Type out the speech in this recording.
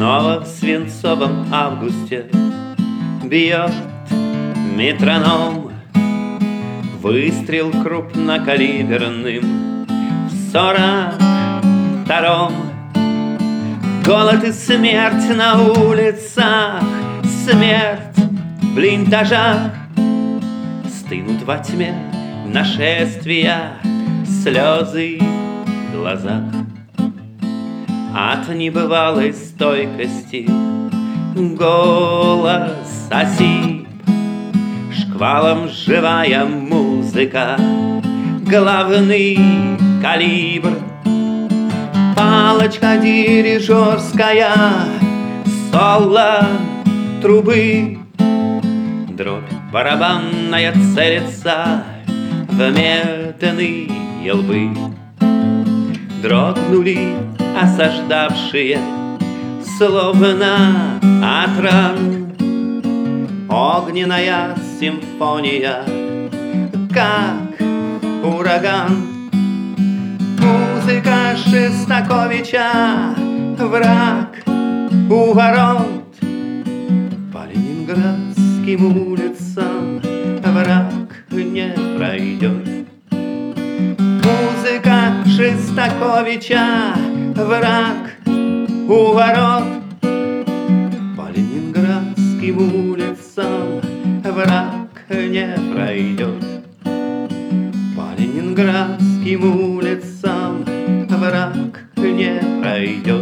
Снова в свинцовом августе бьет метроном. Выстрел крупнокалиберным в 42-м. Голод и смерть на улицах, смерть в блиндажах. Стынут во тьме нашествия слезы в глазах. От небывалой стойкости голос осип, шквалом живая музыка, главный калибр. Палочка дирижерская, соло трубы, дробь барабанная целится в медные лбы. Дрогнули осаждавшие, словно от ран, огненная симфония, как ураган. Музыка Шестаковича, враг у ворот. По ленинградским улицам враг не пройдет. Музыка Шестаковича, враг у ворот. По ленинградским улицам враг не пройдет. По ленинградским улицам враг не пройдет.